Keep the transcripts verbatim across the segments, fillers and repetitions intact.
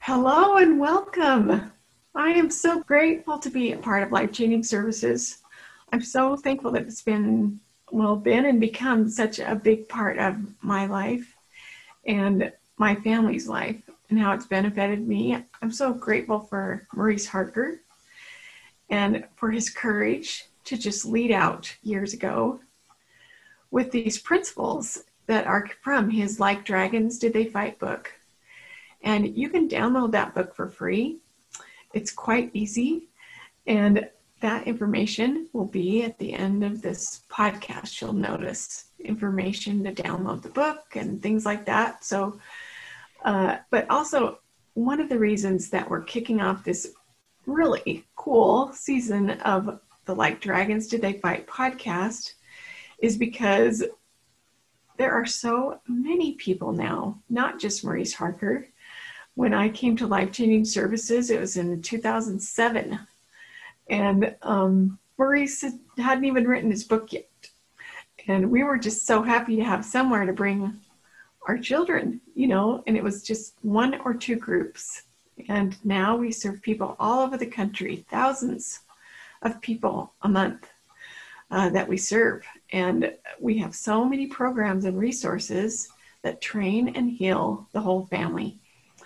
Hello and welcome. I am so grateful to be a part of Life Changing Services. I'm so thankful that it's been, well, been and become such a big part of my life and my family's life and how it's benefited me. I'm so grateful for Maurice Harker and for his courage to just lead out years ago with these principles that are from his Like Dragons Did They Fight book. And you can download that book for free. It's quite easy. And that information will be at the end of this podcast. You'll notice information to download the book and things like that. So, uh, but also one of the reasons that we're kicking off this really cool season of the Like Dragons Did They Fight podcast is because there are so many people now, not just Maurice Harker. When I came to Life Changing Services, it was in two thousand seven. And um, Maurice hadn't even written his book yet. And we were just so happy to have somewhere to bring our children, you know, and it was just one or two groups. And now we serve people all over the country, thousands of people a month uh, that we serve. And we have so many programs and resources that train and heal the whole family.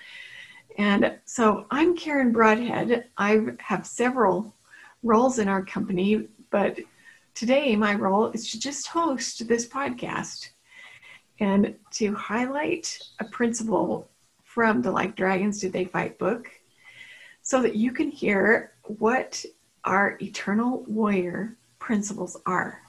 And so I'm Karen Broadhead. I have several roles in our company, but today my role is to just host this podcast and to highlight a principle from the Like Dragons Did They Fight book so that you can hear what our eternal warrior principles are.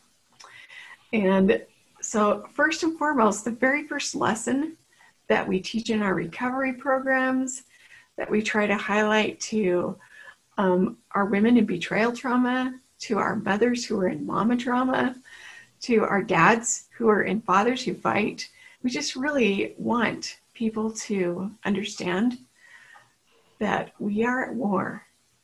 And so first and foremost, the very first lesson that we teach in our recovery programs that we try to highlight to um, our women in betrayal trauma, to our mothers who are in mama trauma, to our dads who are in fathers who fight. We just really want people to understand that we are at war.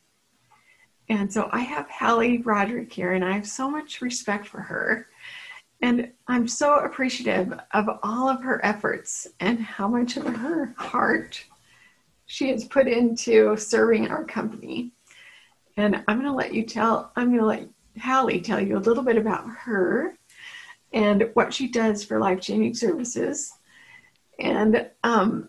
And so I have Hallie Roderick here, and I have so much respect for her. And I'm so appreciative of all of her efforts and how much of her heart she has put into serving our company. And I'm going to let you tell, I'm going to let Hallie tell you a little bit about her and what she does for Life Changing Services and um,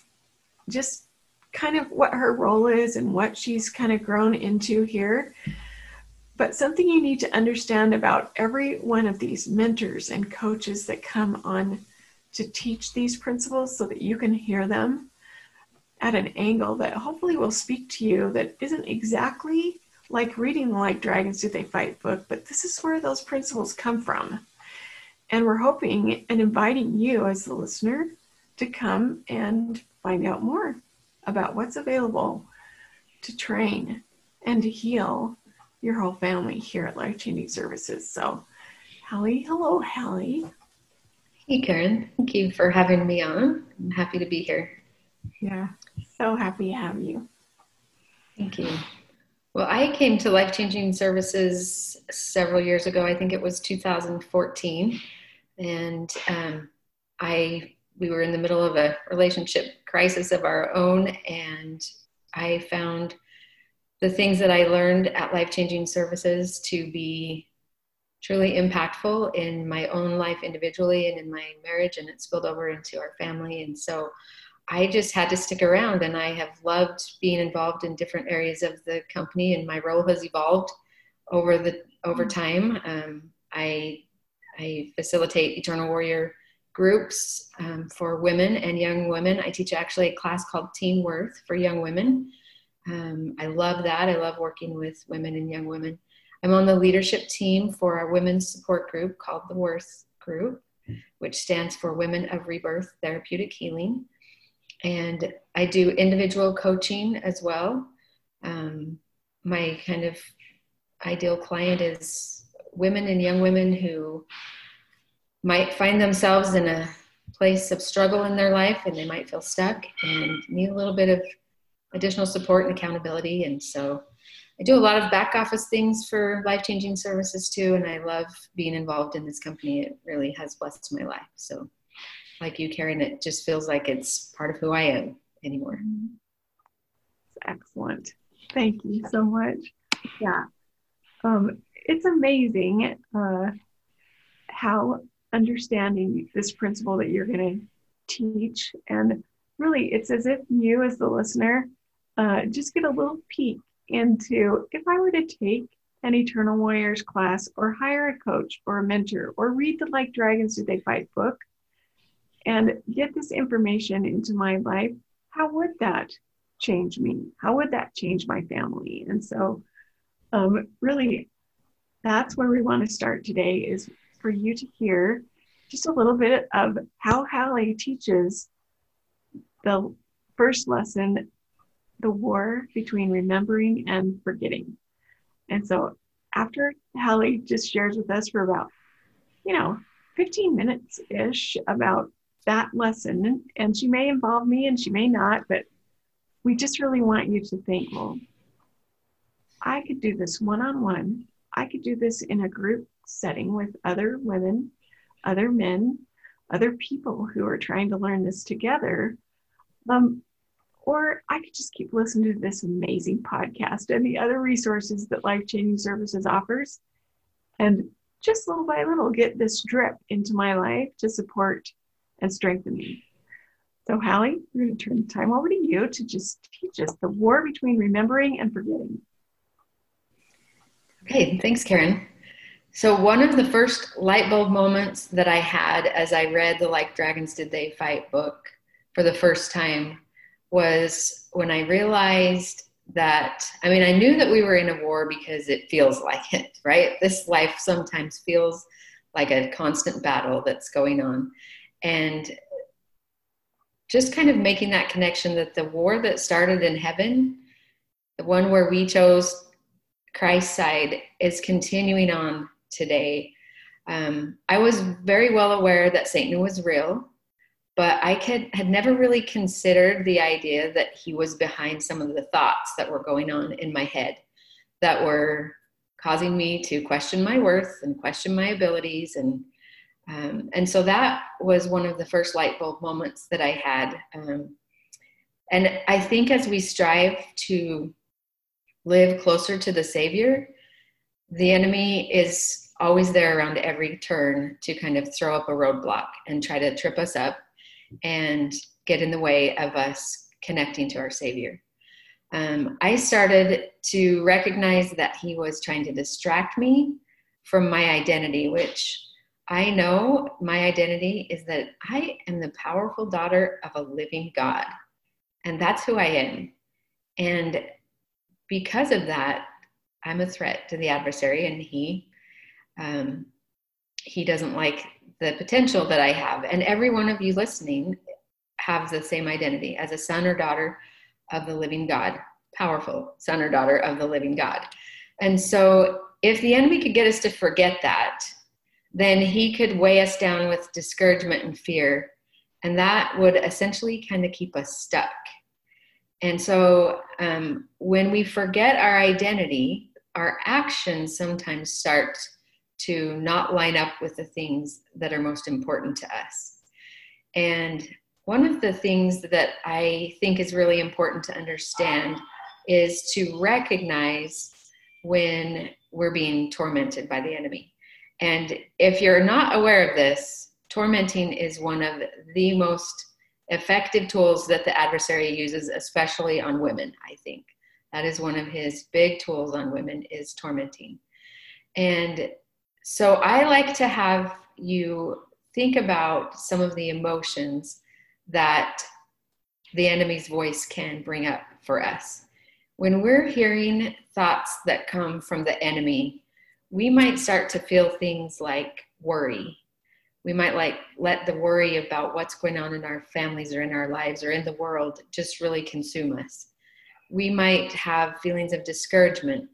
just kind of what her role is and what she's kind of grown into here. But something you need to understand about every one of these mentors and coaches that come on to teach these principles so that you can hear them at an angle that hopefully will speak to you that isn't exactly like reading the Like Dragons Did They Fight book, but this is where those principles come from. And we're hoping and inviting you as the listener to come and find out more about what's available to train and to heal your whole family here at Life Changing Services. So Hallie, hello, Hallie. Hey, Karen. Thank you for having me on. I'm happy to be here. Yeah, so happy to have you. Thank you. Well, I came to Life Changing Services several years ago. I think it was two thousand fourteen. And um, I we were in the middle of a relationship crisis of our own. And I found the things that I learned at Life Changing Services to be truly impactful in my own life individually and in my marriage. And it spilled over into our family. And so I just had to stick around, and I have loved being involved in different areas of the company, and my role has evolved over the over time. Um, I I facilitate Eternal Warrior groups um, for women and young women. I teach actually a class called Teen Worth for young women. Um, I love that. I love working with women and young women. I'm on the leadership team for our women's support group called the Worth Group, which stands for Women of Rebirth Therapeutic Healing. And I do individual coaching as well. Um, my kind of ideal client is women and young women who might find themselves in a place of struggle in their life, and they might feel stuck and need a little bit of additional support and accountability. And so I do a lot of back office things for Life Changing Services too. And I love being involved in this company. It really has blessed my life. So like you, Karen, it just feels like it's part of who I am anymore. excellent. Thank you so much. Yeah. Um, it's amazing uh, how understanding this principle that you're going to teach. And really, it's as if you, as the listener, uh, just get a little peek into if I were to take an Eternal Warriors class or hire a coach or a mentor or read the Like Dragons Did They Fight book and get this information into my life, how would that change me? How would that change my family? And so um, really, that's where we want to start today, is for you to hear just a little bit of how Hallie teaches the first lesson, the war between remembering and forgetting. And so after Hallie just shares with us for about, you know, fifteen minutes-ish about that lesson, and she may involve me and she may not, but we just really want you to think, well, I could do this one-on-one. I could do this in a group setting with other women, other men, other people who are trying to learn this together. Um, or I could just keep listening to this amazing podcast and the other resources that Life Changing Services offers, and just little by little get this drip into my life to support and strengthen me. So Hallie, we're going to turn the time over to you to just teach us the war between remembering and forgetting. Okay, thanks, Karen. So one of the first light bulb moments that I had as I read the Like Dragons Did They Fight book for the first time was when I realized that, I mean, I knew that we were in a war because it feels like it, right? This life sometimes feels like a constant battle that's going on. And just kind of making that connection that the war that started in heaven, the one where we chose Christ's side, is continuing on today. Um, I was very well aware that Satan was real, but I could, had never really considered the idea that he was behind some of the thoughts that were going on in my head that were causing me to question my worth and question my abilities. And um, and so that was one of the first light bulb moments that I had. Um, and I think as we strive to live closer to the Savior, the enemy is always there around every turn to kind of throw up a roadblock and try to trip us up and get in the way of us connecting to our Savior. Um, I started to recognize that he was trying to distract me from my identity, which I know my identity is that I am the powerful daughter of a living God, and that's who I am. And because of that, I'm a threat to the adversary, and he um, he doesn't like the potential that I have. And every one of you listening have the same identity as a son or daughter of the living God, powerful son or daughter of the living God. And so if the enemy could get us to forget that, then he could weigh us down with discouragement and fear. And that would essentially kind of keep us stuck. And so um, when we forget our identity, our actions sometimes start to not line up with the things that are most important to us. And one of the things that I think is really important to understand is to recognize when we're being tormented by the enemy. And if you're not aware of this, tormenting is one of the most effective tools that the adversary uses, especially on women, I think. That is one of his big tools on women, is tormenting. And so I like to have you think about some of the emotions that the enemy's voice can bring up for us. When we're hearing thoughts that come from the enemy, we might start to feel things like worry. We might like let the worry about what's going on in our families or in our lives or in the world just really consume us. We might have feelings of discouragement.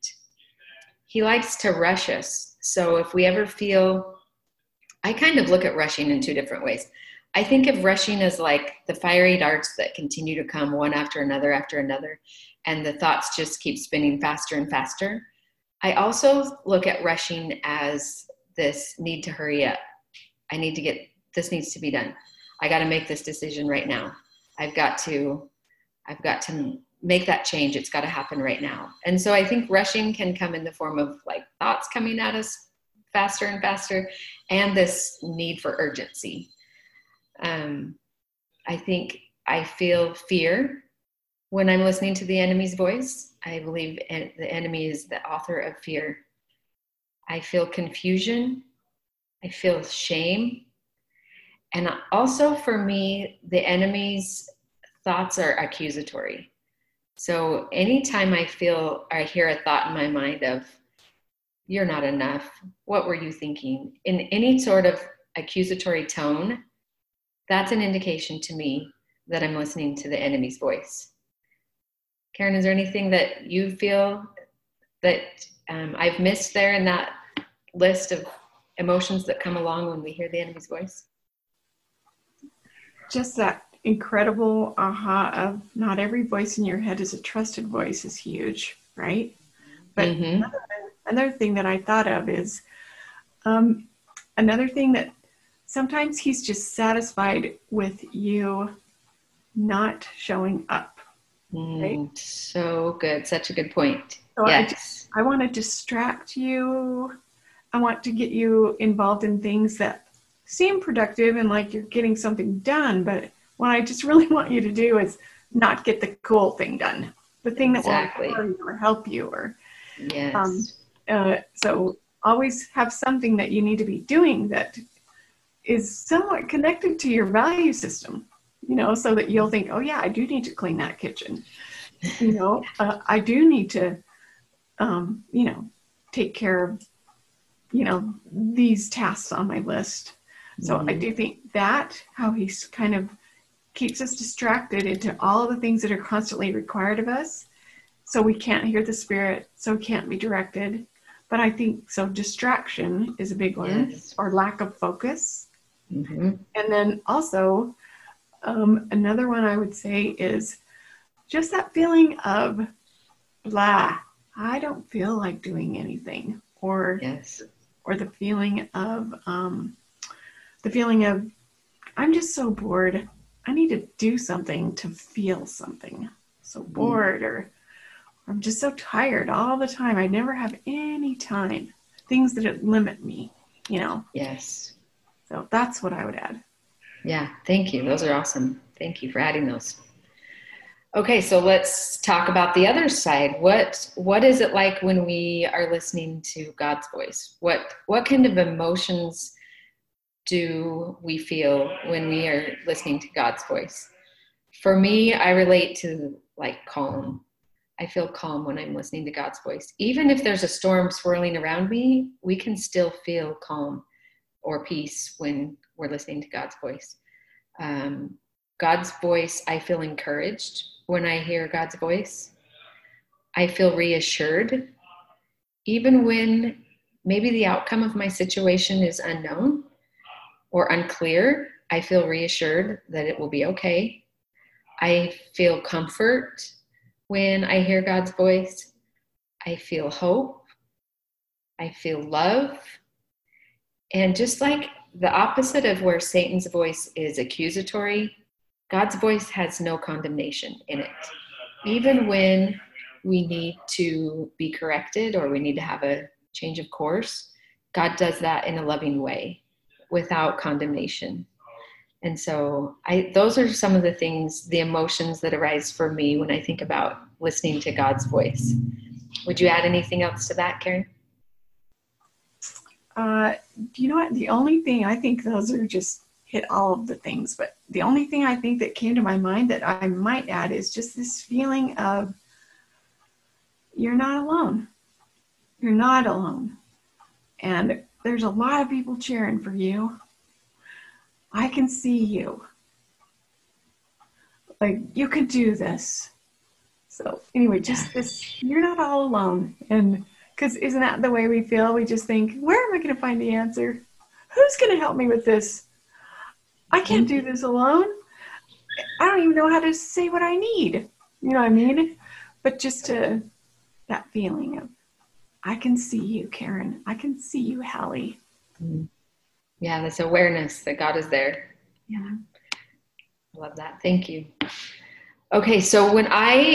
He likes to rush us. So if we ever feel, I kind of look at rushing in two different ways. I think of rushing as like the fiery darts that continue to come one after another after another, and the thoughts just keep spinning faster and faster. I also look at rushing as this need to hurry up. I need to get, this needs to be done. I got to make this decision right now. I've got to, I've got to make that change. It's got to happen right now. And so I think rushing can come in the form of like thoughts coming at us faster and faster, and this need for urgency. Um, I think I feel fear when I'm listening to the enemy's voice. I believe en- the enemy is the author of fear. I feel confusion. I feel shame. And also for me, the enemy's thoughts are accusatory. So anytime I feel, I hear a thought in my mind of, you're not enough, what were you thinking? In any sort of accusatory tone, that's an indication to me that I'm listening to the enemy's voice. Karen, is there anything that you feel that um, I've missed there in that list of emotions that come along when we hear the enemy's voice? Just that incredible aha of not every voice in your head is a trusted voice is huge, right? But mm-hmm. another, another thing that I thought of is um, another thing that sometimes he's just satisfied with you not showing up. Right? Mm, so good. Such a good point. So yes. I, just, I want to distract you. I want to get you involved in things that seem productive and like you're getting something done. But what I just really want you to do is not get the cool thing done. The thing exactly. that will you or help you. Or, yes. Um, uh, so always have something that you need to be doing that is somewhat connected to your value system. You know, so that you'll think, oh yeah, I do need to clean that kitchen. You know, uh, I do need to, um, you know, take care of, you know, these tasks on my list. So mm-hmm. I do think that how he's kind of keeps us distracted into all of the things that are constantly required of us. So we can't hear the Spirit, so can't be directed. But I think, so distraction is a big one, yes. or lack of focus. Mm-hmm. And then also, Um, another one I would say is just that feeling of blah, I don't feel like doing anything, or yes. or the feeling of um, the feeling of I'm just so bored. I need to do something to feel something. So bored, mm. or I'm just so tired all the time. I never have any time. Things that limit me, you know. Yes. So that's what I would add. Yeah, thank you. Those are awesome. Thank you for adding those. Okay, so let's talk about the other side. What what is it like when we are listening to God's voice? What what kind of emotions do we feel when we are listening to God's voice? For me, I relate to like calm. I feel calm when I'm listening to God's voice. Even if there's a storm swirling around me, we can still feel calm or peace when we're listening to God's voice. Um, God's voice, I feel encouraged when I hear God's voice. I feel reassured, even when maybe the outcome of my situation is unknown or unclear. I feel reassured that it will be okay. I feel comfort when I hear God's voice. I feel hope. I feel love. And just like the opposite of where Satan's voice is accusatory, God's voice has no condemnation in it. Even when we need to be corrected or we need to have a change of course, God does that in a loving way without condemnation. And so I, those are some of the things, the emotions that arise for me when I think about listening to God's voice. Would you add anything else to that, Karen? Uh, you know what? The only thing, I think those are just hit all of the things, but the only thing I think that came to my mind that I might add is just this feeling of you're not alone. You're not alone. And there's a lot of people cheering for you. I can see you. Like, you could do this. So anyway, just this, you're not all alone. And because isn't that the way we feel? We just think, where am I going to find the answer? Who's going to help me with this? I can't do this alone. I don't even know how to say what I need. You know what I mean? But just to that feeling of, I can see you, Karen. I can see you, Hallie. Yeah, this awareness that God is there. Yeah. I love that. Thank you. Okay, so when I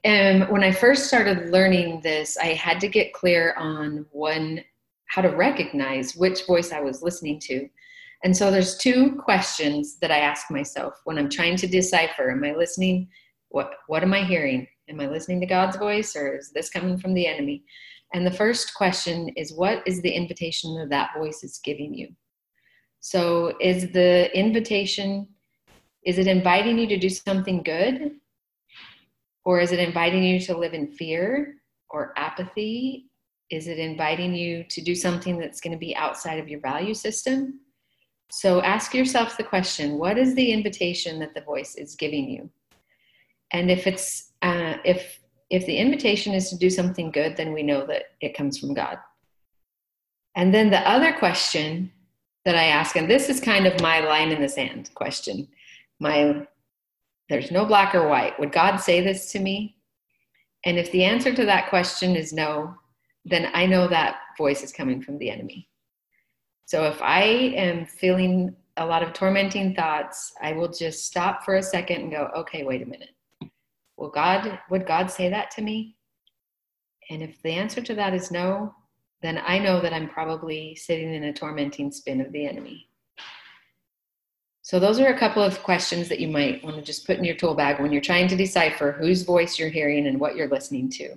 um, when I first started learning this, I had to get clear on one, how to recognize which voice I was listening to. And so there's two questions that I ask myself when I'm trying to decipher, am I listening? What, what am I hearing? Am I listening to God's voice, or is this coming from the enemy? And the first question is, what is the invitation that that voice is giving you? So is the invitation, is it inviting you to do something good? Or is it inviting you to live in fear or apathy? Is it inviting you to do something that's going to be outside of your value system? So ask yourself the question, what is the invitation that the voice is giving you? And if it's, uh, if, if the invitation is to do something good, then we know that it comes from God. And then the other question that I ask, and this is kind of my line in the sand question, my, there's no black or white. Would God say this to me? And if the answer to that question is no, then I know that voice is coming from the enemy. So if I am feeling a lot of tormenting thoughts, I will just stop for a second and go, okay, wait a minute. Will God, would God say that to me? And if the answer to that is no, then I know that I'm probably sitting in a tormenting spin of the enemy. So those are a couple of questions that you might want to just put in your tool bag when you're trying to decipher whose voice you're hearing and what you're listening to.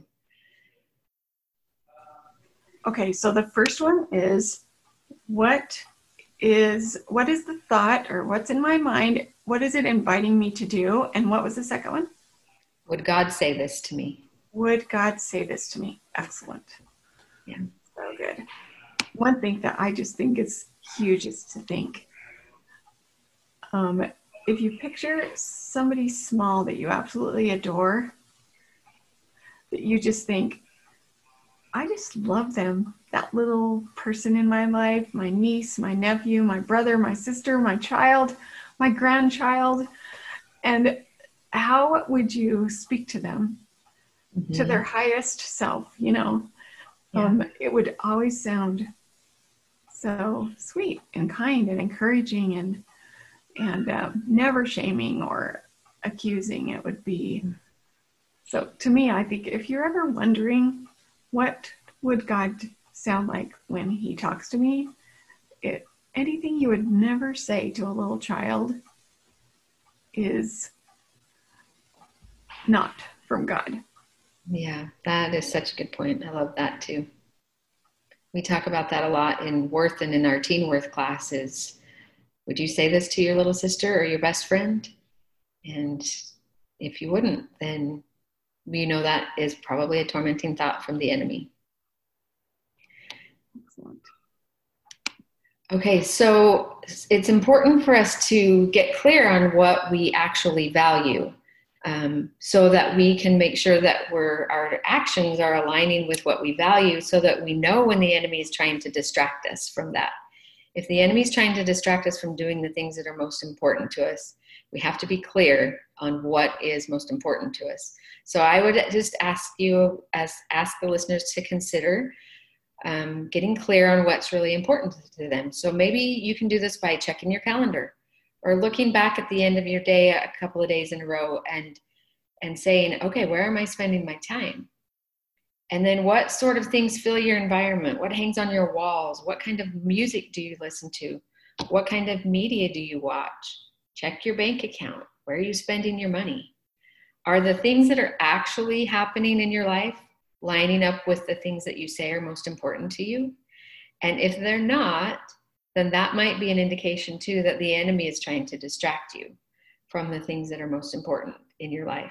Okay, so the first one is, what is what is the thought, or what's in my mind? What is it inviting me to do? And what was the second one? Would God say this to me? Would God say this to me? Excellent. Yeah. So good. One thing that I just think is huge is to think, um, if you picture somebody small that you absolutely adore, that you just think, I just love them. That little person in my life, my niece, my nephew, my brother, my sister, my child, my grandchild. And how would you speak to them, mm-hmm. to their highest self, you know? Yeah. Um, it would always sound so sweet and kind and encouraging, and and uh, never shaming or accusing. It would be, so to me, I think if you're ever wondering, what would God sound like when he talks to me? It, anything you would never say to a little child is not from God. Yeah, that is such a good point. I love that too. We talk about that a lot in Worth and in our Teen Worth classes. Would you say this to your little sister or your best friend? And if you wouldn't, then you know that is probably a tormenting thought from the enemy. Excellent. Okay, so it's important for us to get clear on what we actually value, um, so that we can make sure that we're, our actions are aligning with what we value, so that we know when the enemy is trying to distract us from that. If the enemy is trying to distract us from doing the things that are most important to us, we have to be clear on what is most important to us. So I would just ask you, as ask the listeners to consider um, getting clear on what's really important to them. So maybe you can do this by checking your calendar, or looking back at the end of your day a couple of days in a row and and saying, okay, where am I spending my time? And then what sort of things fill your environment? What hangs on your walls? What kind of music do you listen to? What kind of media do you watch? Check your bank account. Where are you spending your money? Are the things that are actually happening in your life lining up with the things that you say are most important to you? And if they're not, then that might be an indication too that the enemy is trying to distract you from the things that are most important in your life.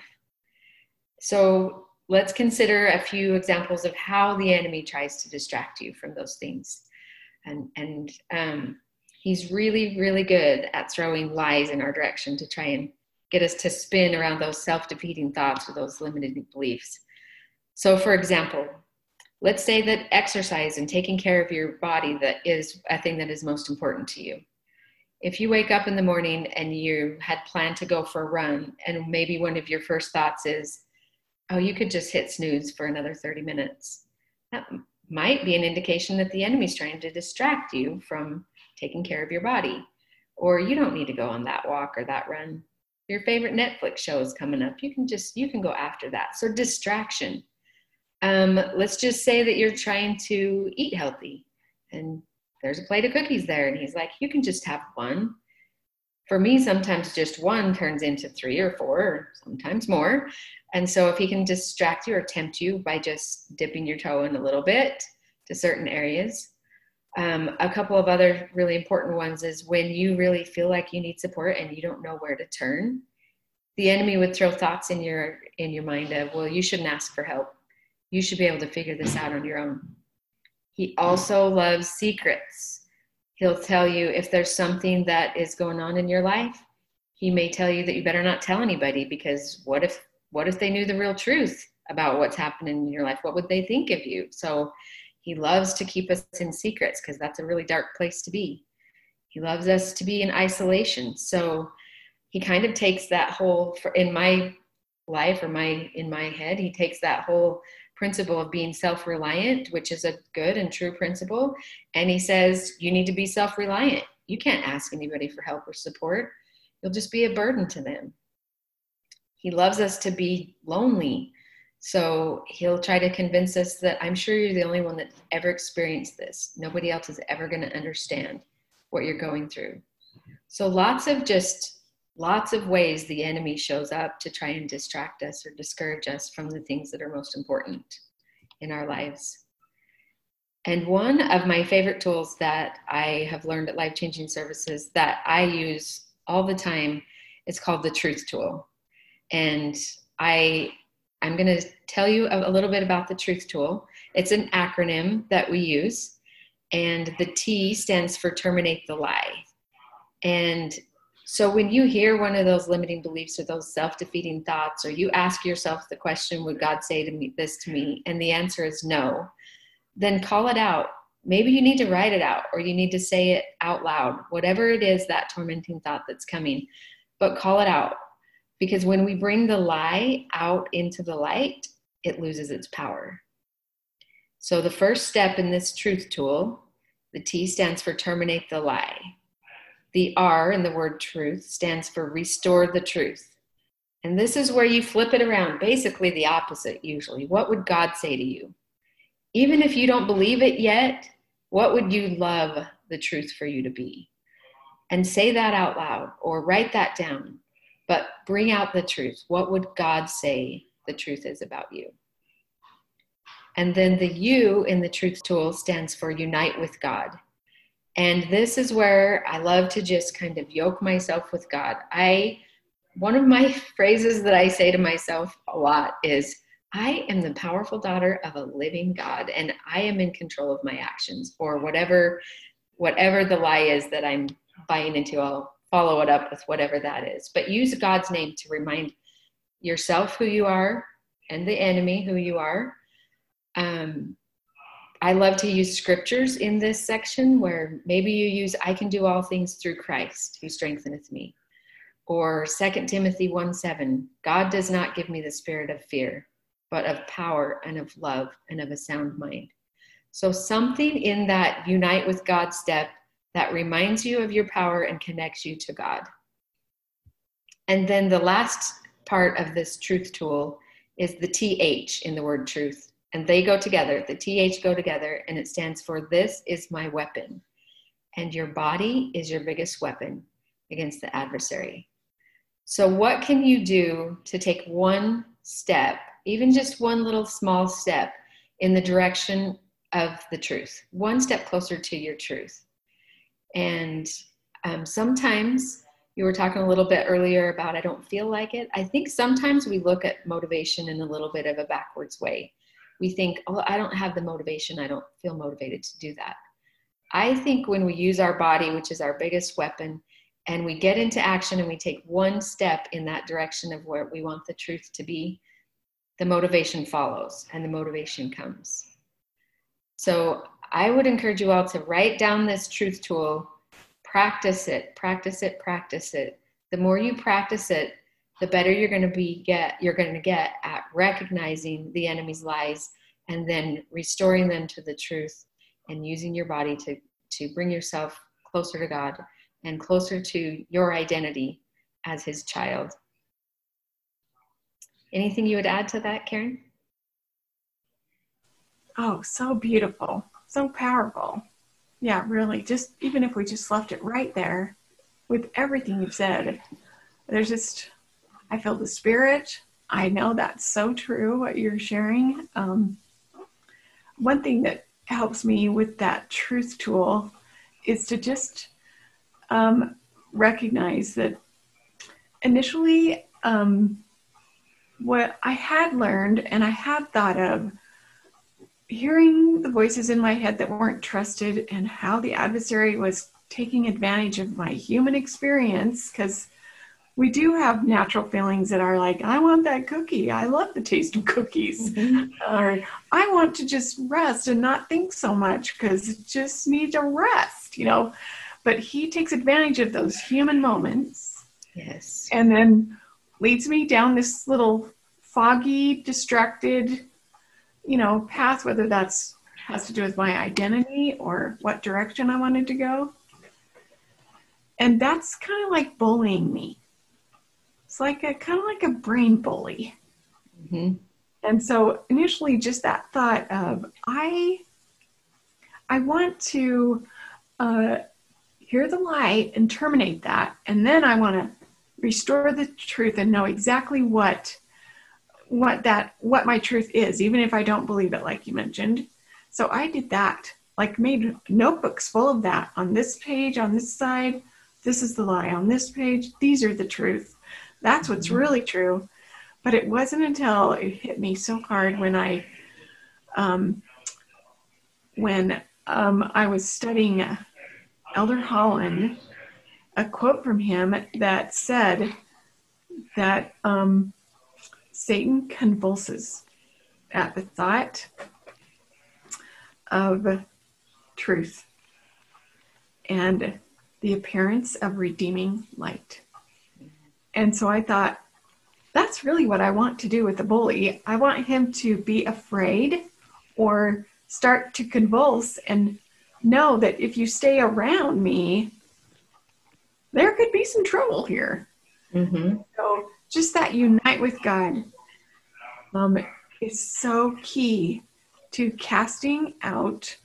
So let's consider a few examples of how the enemy tries to distract you from those things. And, and um, he's really, really good at throwing lies in our direction to try and get us to spin around those self-defeating thoughts or those limited beliefs. So for example, let's say that exercise and taking care of your body, that is a thing that is most important to you. If you wake up in the morning and you had planned to go for a run, and maybe one of your first thoughts is, oh, you could just hit snooze for another thirty minutes. That might be an indication that the enemy's trying to distract you from taking care of your body. Or you don't need to go on that walk or that run. your favorite Netflix show is coming up. You can just, you can go after that. So distraction. Um, let's just say that you're trying to eat healthy and there's a plate of cookies there. And he's like, you can just have one. For me, sometimes just one turns into three or four, or sometimes more. And so if he can distract you or tempt you by just dipping your toe in a little bit to certain areas. Um, a couple of other really important ones is when you really feel like you need support and you don't know where to turn, the enemy would throw thoughts in your, in your mind of, well, you shouldn't ask for help. You should be able to figure this out on your own. He also loves secrets. He'll tell you if there's something that is going on in your life, he may tell you that you better not tell anybody, because what if, what if they knew the real truth about what's happening in your life? What would they think of you? So he loves to keep us in secrets because that's a really dark place to be. He loves us to be in isolation. So he kind of takes that whole, in my life or my, in my head, he takes that whole principle of being self-reliant, which is a good and true principle. And he says, you need to be self-reliant. You can't ask anybody for help or support. You'll just be a burden to them. He loves us to be lonely. So he'll try to convince us that I'm sure you're the only one that's ever experienced this. Nobody else is ever going to understand what you're going through. So lots of just, lots of ways the enemy shows up to try and distract us or discourage us from the things that are most important in our lives. And one of my favorite tools that I have learned at Life Changing Services that I use all the time is called the Truth Tool. And I, I'm going to tell you a, a little bit about the Truth Tool. It's an acronym that we use, and the T stands for terminate the lie. And so when you hear one of those limiting beliefs or those self-defeating thoughts, or you ask yourself the question, would God say to me this to me? And the answer is no, then call it out. Maybe you need to write it out, or you need to say it out loud, whatever it is, that tormenting thought that's coming, but call it out. Because when we bring the lie out into the light, it loses its power. So the first step in this Truth Tool, the T stands for terminate the lie. The R in the word truth stands for restore the truth. And this is where you flip it around, basically the opposite usually. What would God say to you? Even if you don't believe it yet, what would you love the truth for you to be? And say that out loud or write that down, but bring out the truth. What would God say the truth is about you? And then the U in the Truth Tool stands for unite with God. And this is where I love to just kind of yoke myself with God. I, one of my phrases that I say to myself a lot is, I am the powerful daughter of a living God, and I am in control of my actions, or whatever, whatever the lie is that I'm buying into. I'll follow it up with whatever that is. But use God's name to remind yourself who you are and the enemy who you are. Um, I love to use scriptures in this section where maybe you use, I can do all things through Christ who strengtheneth me. Or Second Timothy one seven, God does not give me the spirit of fear, but of power and of love and of a sound mind. So something in that unite with God step that reminds you of your power and connects you to God. And then the last part of this Truth Tool is the T H in the word truth. And they go together, the T H go together, and it stands for this is my weapon. And your body is your biggest weapon against the adversary. So what can you do to take one step, even just one little small step in the direction of the truth, one step closer to your truth? And um, sometimes you were talking a little bit earlier about I don't feel like it. I think sometimes we look at motivation in a little bit of a backwards way. We think, oh, I don't have the motivation. I don't feel motivated to do that. I think when we use our body, which is our biggest weapon, and we get into action and we take one step in that direction of where we want the truth to be, the motivation follows and the motivation comes. So I would encourage you all to write down this Truth Tool, practice it, practice it, practice it. The more you practice it, the better you're going to be get you're going to get at recognizing the enemy's lies and then restoring them to the truth and using your body to to bring yourself closer to God and closer to your identity as his child. Anything you would add to that, Karen? Oh, so beautiful, so powerful. Yeah, really, just even if we just left it right there with everything you've said, there's just, I feel the Spirit. I know that's so true, what you're sharing. Um, one thing that helps me with that truth tool is to just um, recognize that initially um, what I had learned and I had thought of, hearing the voices in my head that weren't trusted and how the adversary was taking advantage of my human experience, because we do have natural feelings that are like, I want that cookie. I love the taste of cookies. Mm-hmm. Or I want to just rest and not think so much because it just needs a rest, you know. But he takes advantage of those human moments. Yes. And then leads me down this little foggy, distracted, you know, path, whether that's has to do with my identity or what direction I wanted to go. And that's kind of like bullying me. It's like a kind of like a brain bully. Mm-hmm. And so initially just that thought of, I, I want to uh, hear the light and terminate that. And then I want to restore the truth and know exactly what, what that, what my truth is, even if I don't believe it, like you mentioned. So I did that, like made notebooks full of that. On this page, on this side, this is the lie. On this page, these are the truth. That's what's really true. But it wasn't until it hit me so hard when I, um, when um, I was studying Elder Holland, a quote from him that said that um, Satan convulses at the thought of truth and the appearance of redeeming light. And so I thought, that's really what I want to do with the bully. I want him to be afraid or start to convulse and know that if you stay around me, there could be some trouble here. Mm-hmm. So just that unite with God um, is so key to casting out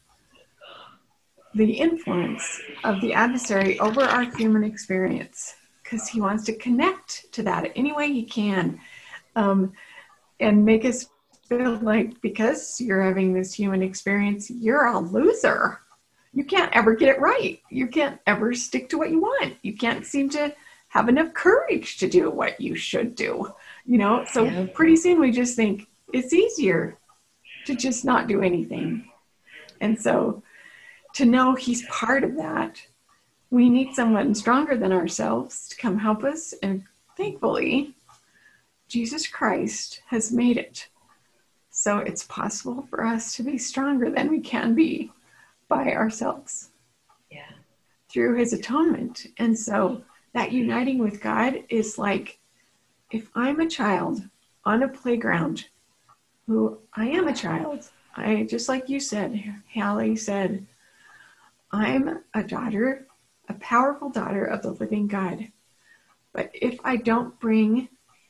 the influence of the adversary over our human experience, because he wants to connect to that any way he can, um, and make us feel like because you're having this human experience, you're a loser. You can't ever get it right. You can't ever stick to what you want. You can't seem to have enough courage to do what you should do. You know, so yeah. Pretty soon we just think it's easier to just not do anything. And so to know he's part of that, we need someone stronger than ourselves to come help us. And thankfully, Jesus Christ has made it so it's possible for us to be stronger than we can be by ourselves. Yeah. Through his atonement. And so that uniting with God is like, if I'm a child on a playground, who I am a child, I just like you said, Hallie said, I'm a daughter, a powerful daughter of the living God. But if I don't bring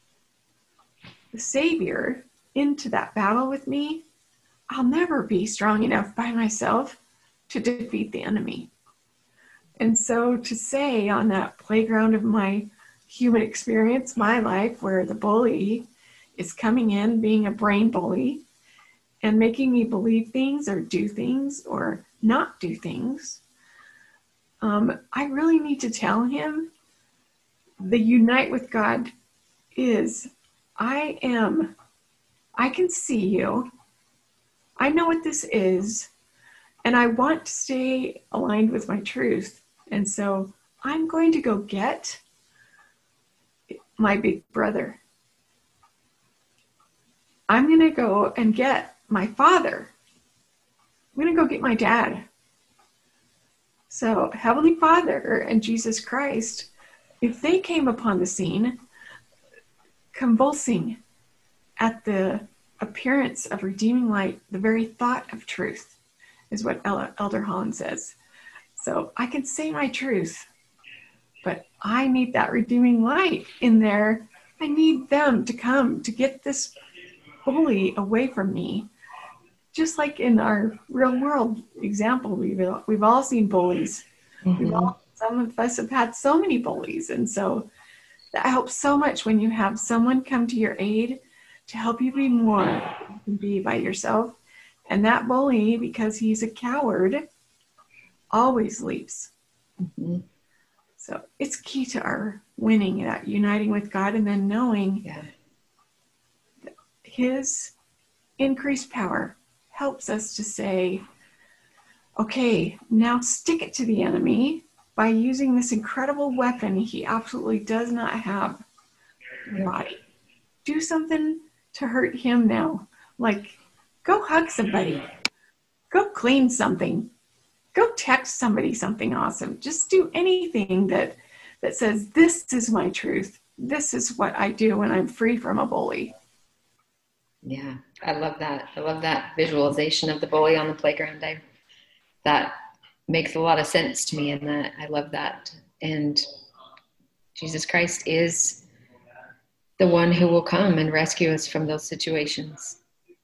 the Savior into that battle with me, I'll never be strong enough by myself to defeat the enemy. And so to say on that playground of my human experience, my life, where the bully is coming in, being a brain bully, and making me believe things or do things or not do things, um, I really need to tell him the unite with God is, I am, I can see you. I know what this is, and I want to stay aligned with my truth. And so I'm going to go get my big brother. I'm going to go and get my father. I'm going to go get my dad. So Heavenly Father and Jesus Christ, if they came upon the scene, convulsing at the appearance of redeeming light, the very thought of truth is what Elder Holland says. So I can say my truth, but I need that redeeming light in there. I need them to come to get this bully away from me. Just like in our real world example, we've, we've all seen bullies. Mm-hmm. We've all, some of us have had so many bullies. And so that helps so much when you have someone come to your aid to help you be more than you can be by yourself. And that bully, because he's a coward, always leaves. Mm-hmm. So it's key to our winning, that uniting with God, and then knowing yeah. that his increased power helps us to say, okay, now stick it to the enemy by using this incredible weapon he absolutely does not have in your body. Do something to hurt him now. Like, go hug somebody. Go clean something. Go text somebody something awesome. Just do anything that, that says, this is my truth. This is what I do when I'm free from a bully. Yeah, I love that. I love that visualization of the bully on the playground. I, that makes a lot of sense to me, and that I love that. And Jesus Christ is the one who will come and rescue us from those situations.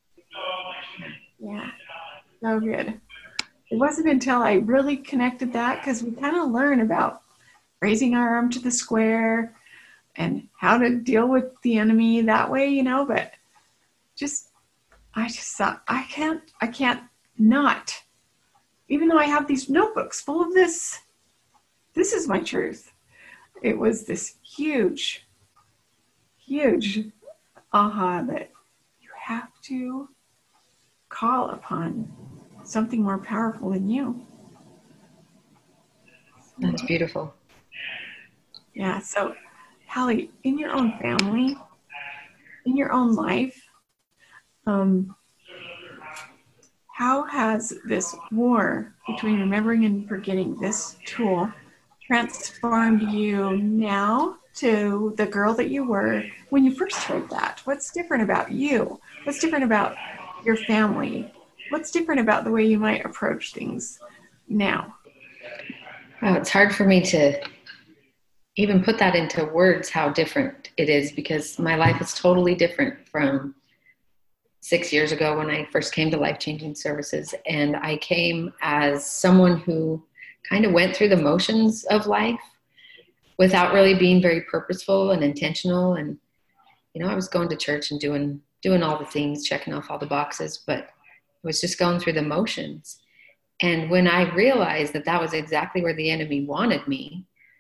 Yeah, so good. It wasn't until I really connected that, because we kind of learn about raising our arm to the square and how to deal with the enemy that way, you know, but just, I just thought, I can't, I can't not, even though I have these notebooks full of this, this is my truth. It was this huge, huge aha that you have to call upon something more powerful than you. That's beautiful. Yeah. So, Hallie, in your own family, in your own life, um, how has this war between remembering and forgetting, this tool, transformed you now to the girl that you were when you first heard that? What's different about you? What's different about your family? What's different about the way you might approach things now? Oh, it's hard for me to even put that into words, how different it is, because my life is totally different from six years ago when I first came to Life Changing Services. And I came as someone who kind of went through the motions of life without really being very purposeful and intentional. And, you know, I was going to church and doing, doing all the things, checking off all the boxes, but I was just going through the motions. And when I realized that that was exactly where the enemy wanted me,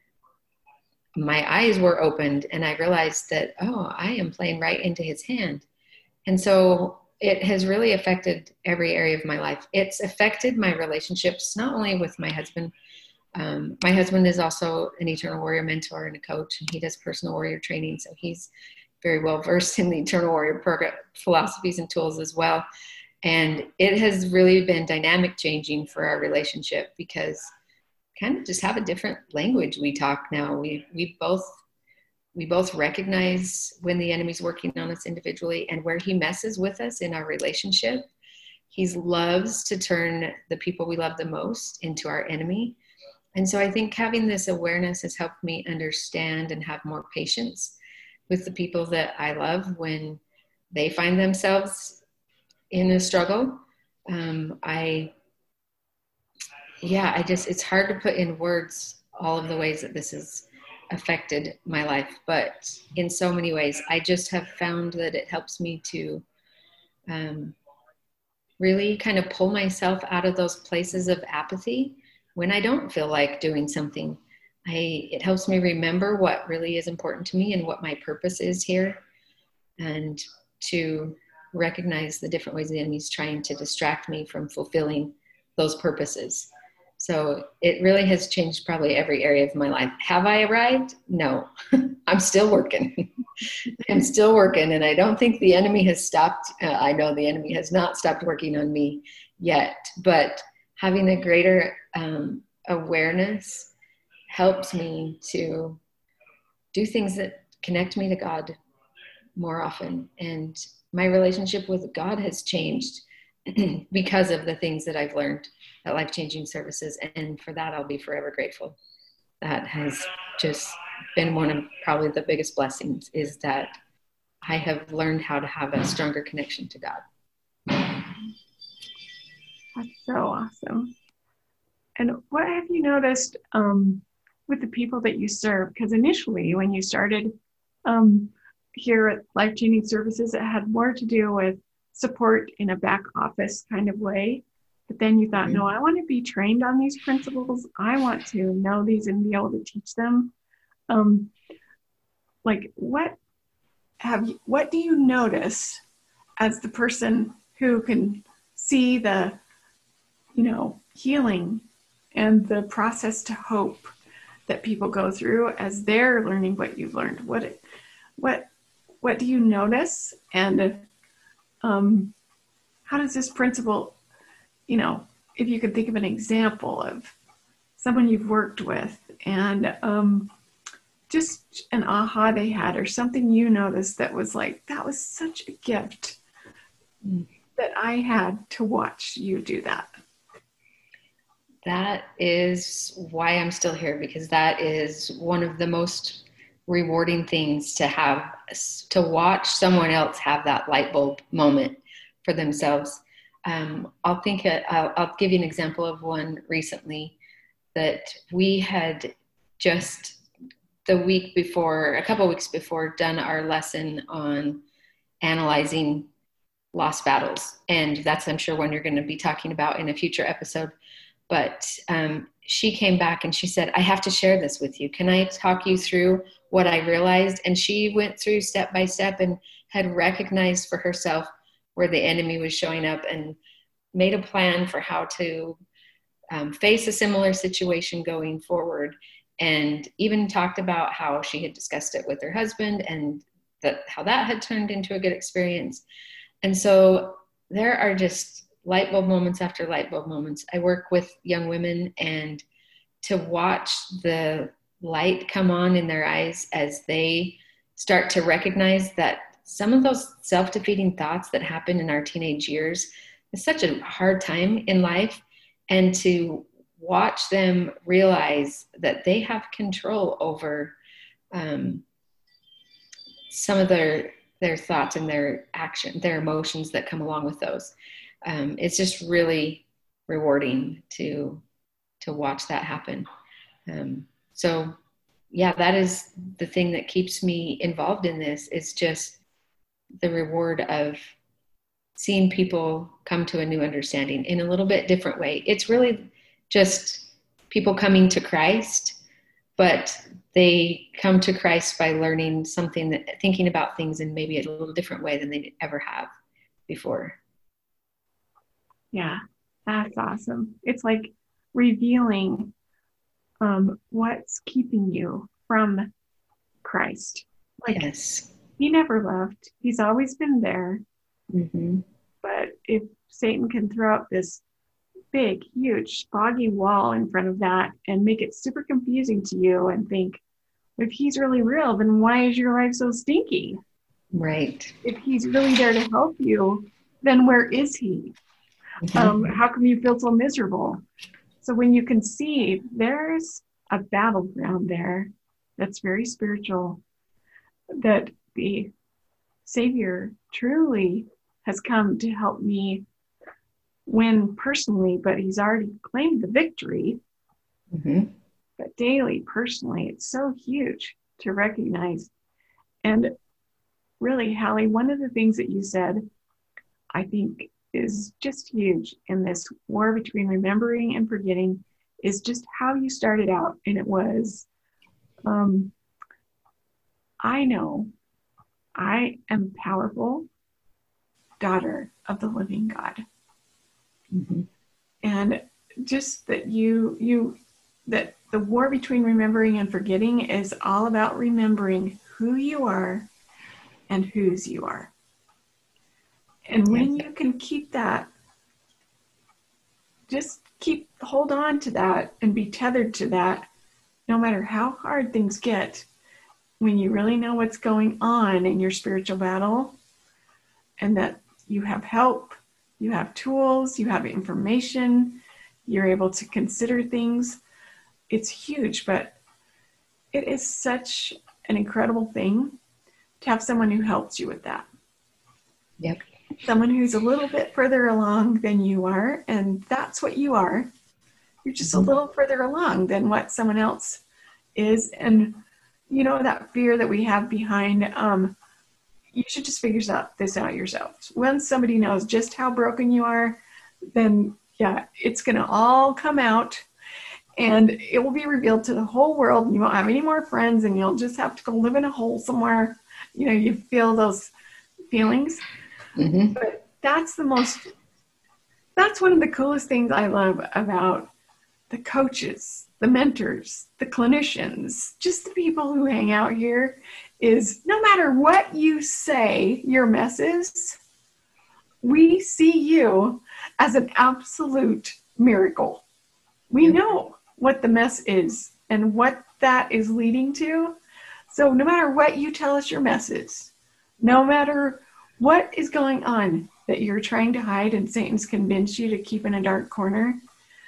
my eyes were opened and I realized that, oh, I am playing right into his hand. And so it has really affected every area of my life. It's affected my relationships, not only with my husband. Um, my husband is also an Eternal Warrior mentor and a coach, and he does personal warrior training. So he's very well versed in the Eternal Warrior program, philosophies and tools as well. And it has really been dynamic changing for our relationship, because kind of just have a different language we talk now. We we both we both recognize when the enemy's working on us individually and where he messes with us in our relationship. He loves to turn the people we love the most into our enemy. And so I think having this awareness has helped me understand and have more patience with the people that I love when they find themselves in a struggle. Um, I, yeah, I just, it's hard to put in words all of the ways that this has affected my life, but in so many ways, I just have found that it helps me to um, really kind of pull myself out of those places of apathy when I don't feel like doing something. I, it helps me remember what really is important to me and what my purpose is here, and to recognize the different ways the enemy's trying to distract me from fulfilling those purposes. So it really has changed probably every area of my life. Have I arrived? No, I'm still working. I'm still working. And I don't think the enemy has stopped. Uh, I know the enemy has not stopped working on me yet, but having a greater um, awareness helps me to do things that connect me to God more often. And my relationship with God has changed because of the things that I've learned at Life Changing Services. And for that, I'll be forever grateful. that has just been one of probably the biggest blessings, is that I have learned how to have a stronger connection to God. That's so awesome. And what have you noticed um, with the people that you serve? Because initially, when you started um, here at Life Changing Services, it had more to do with support in a back office kind of way. But then you thought, mm-hmm. no, I want to be trained on these principles. I want to know these and be able to teach them. Um, like, what have you, what do you notice as the person who can see the, you know, healing and the process to hope that people go through as they're learning what you've learned? What, what, what do you notice? And um, how does this principle, you know, if you could think of an example of someone you've worked with and um, just an aha they had, or something you noticed that was like, that was such a gift that I had to watch you do that. That is why I'm still here, because that is one of the most rewarding things to have, to watch someone else have that light bulb moment for themselves. Um, I'll think, uh, I'll, I'll give you an example of one recently that we had just the week before, a couple of weeks before, done our lesson on analyzing lost battles. And that's, I'm sure, one you're going to be talking about in a future episode. But um, she came back and she said, I have to share this with you. Can I talk you through what I realized? And she went through step by step and had recognized for herself where the enemy was showing up and made a plan for how to um, face a similar situation going forward. And even talked about how she had discussed it with her husband and that how that had turned into a good experience. And so there are just light bulb moments after light bulb moments. I work with young women, and to watch the light come on in their eyes as they start to recognize that some of those self-defeating thoughts that happen in our teenage years is such a hard time in life, and to watch them realize that they have control over um, some of their their thoughts and their action, their emotions that come along with those. Um, it's just really rewarding to to watch that happen. Um, so yeah, that is the thing that keeps me involved in this, is just the reward of seeing people come to a new understanding in a little bit different way. It's really just people coming to Christ, but they come to Christ by learning something, that thinking about things in maybe a little different way than they ever have before. Yeah, that's awesome. It's like revealing um, what's keeping you from Christ. Like, yes. He never left. He's always been there. Mm-hmm. But if Satan can throw up this big, huge, foggy wall in front of that and make it super confusing to you and think, if he's really real, then why is your life so stinky? Right. If he's really there to help you, then where is he? Mm-hmm. Um, how come you feel so miserable? So when you can see there's a battleground there that's very spiritual, that the Savior truly has come to help me win personally, but he's already claimed the victory. Mm-hmm. But daily, personally, it's so huge to recognize. And really, Hallie, one of the things that you said, I think, is just huge in this war between remembering and forgetting, is just how you started out. And it was, um, I know I am a powerful daughter of the living God. Mm-hmm. And just that you, you, that the war between remembering and forgetting is all about remembering who you are and whose you are. And when you can keep that, just keep, hold on to that and be tethered to that, no matter how hard things get, when you really know what's going on in your spiritual battle, and that you have help, you have tools, you have information, you're able to consider things, it's huge. But it is such an incredible thing to have someone who helps you with that. Yep. Someone who's a little bit further along than you are, and that's what you are. You're just mm-hmm. a little further along than what someone else is. And you know, that fear that we have behind, um, you should just figure this out yourself. Once somebody knows just how broken you are, then yeah, it's going to all come out and it will be revealed to the whole world, and you won't have any more friends, and you'll just have to go live in a hole somewhere. You know, you feel those feelings. Mm-hmm. But that's the most, that's one of the coolest things I love about the coaches, the mentors, the clinicians, just the people who hang out here, is no matter what you say your mess is, we see you as an absolute miracle. We know what the mess is and what that is leading to. So no matter what you tell us your mess is, no matter what is going on that you're trying to hide and Satan's convinced you to keep in a dark corner,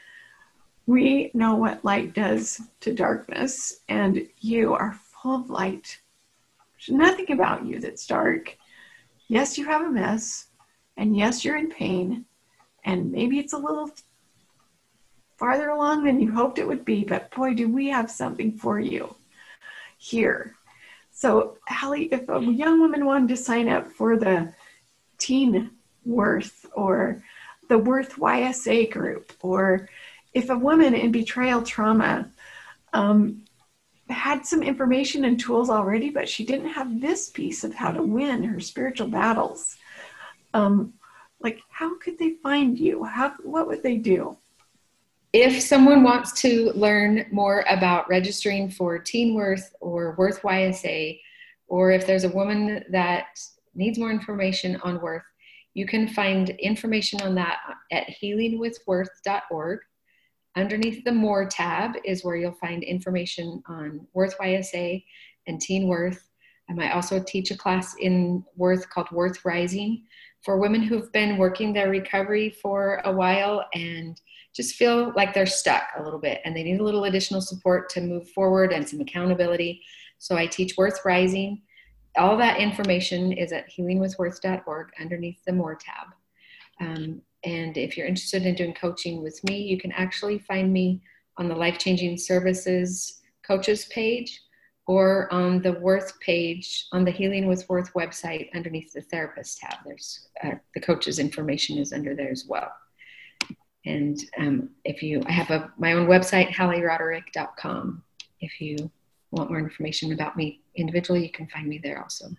we know what light does to darkness, and you are full of light. There's nothing about you that's dark. Yes, you have a mess, and yes, you're in pain, and maybe it's a little farther along than you hoped it would be, but boy, do we have something for you here. So, Hallie, if a young woman wanted to sign up for the Teen Worth or the Worth Y S A group, or if a woman in betrayal trauma um, had some information and tools already, but she didn't have this piece of how to win her spiritual battles, um, like how could they find you? How, what would they do? If someone wants to learn more about registering for Teen Worth or Worth Y S A, or if there's a woman that needs more information on Worth, you can find information on that at healing with worth dot org. Underneath the More tab is where you'll find information on Worth Y S A and Teen Worth. Um, I also teach a class in Worth called Worth Rising for women who've been working their recovery for a while and just feel like they're stuck a little bit and they need a little additional support to move forward and some accountability. So I teach Worth Rising. All that information is at healing with worth dot org underneath the More tab. Um, and if you're interested in doing coaching with me, you can actually find me on the Life Changing Services coaches page or on the Worth page on the Healing with Worth website underneath the therapist tab. There's uh, the coach's information is under there as well. And um, if you, I have a, my own website, hallie roderick dot com. If you want more information about me individually, you can find me there also.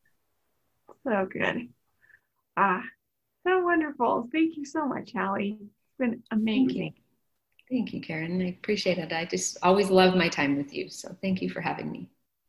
So good. Ah, so wonderful. Thank you so much, Hallie. It's been amazing. Thank you. Thank you, Karen. I appreciate it. I just always love my time with you. So thank you for having me.